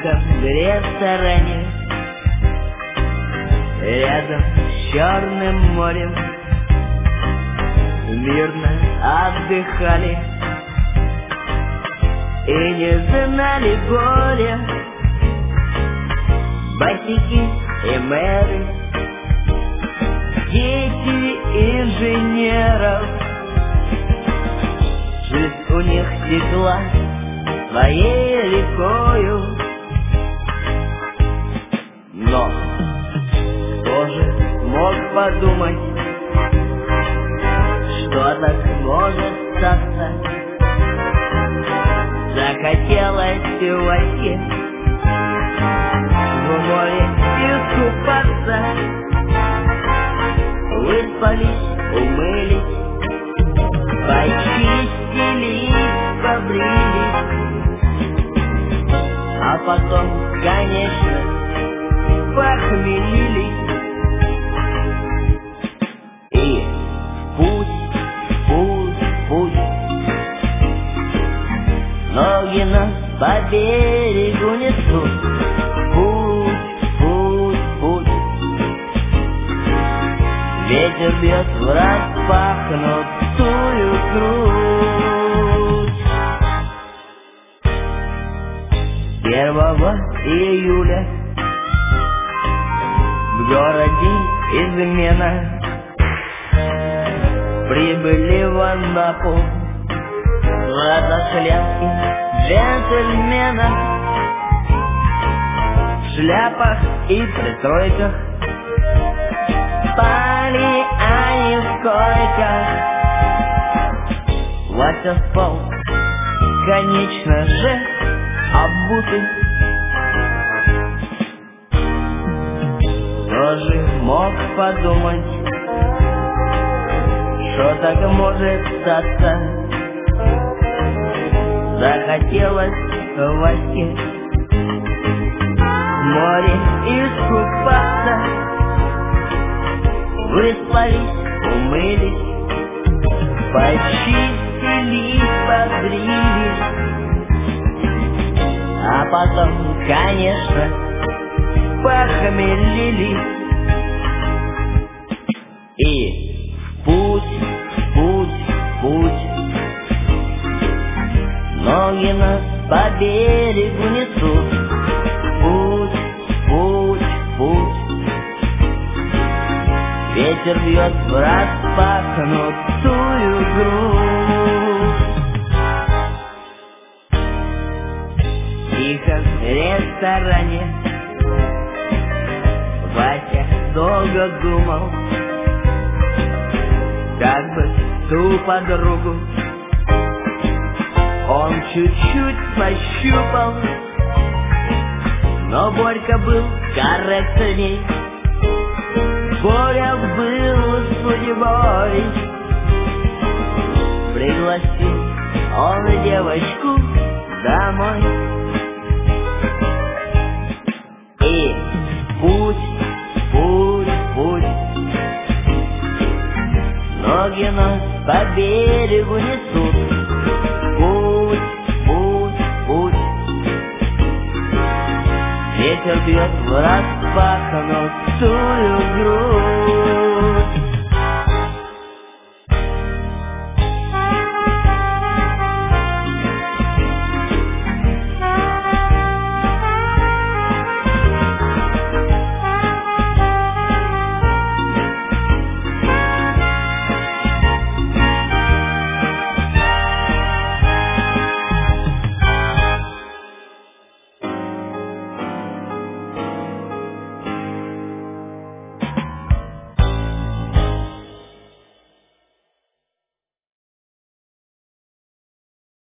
тихом ресторане рядом с Черным морем мирно отдыхали и не знали горя босики и мэры, дети инженеров. Жизнь у них текла своей рекою, но кто же мог подумать, что так может статься? Захотелось Ваське в море искупаться. Выспались, умылись, почистили, побрились, а потом, конечно, похмелились. И путь, ноги нас по берегу несут. Путь, ветер бьет в распахнутую грудь. 1 июля в городе измена прибыли в Анапу златошляпки джентльмена в шляпах и притройках. Спали они в койках, Вася спал, конечно же, обутый. Кто же мог подумать, что так может статься? Захотелось Ваське в море искупаться. Выспались, умылись, почистили, побрились, а потом, конечно, похмелились. И путь, ноги нас по берегу несут. Путь, ветер бьет в распахнутую грудь. В тихом ресторане Вася долго думал, как бы ту подругу он чуть-чуть пощупал, но Борька был корректней. Боря был судьбой, пригласил он девочку домой. И путь, ноги нас по берегу несут. Путь, ветер бьет в распахнутую грудь.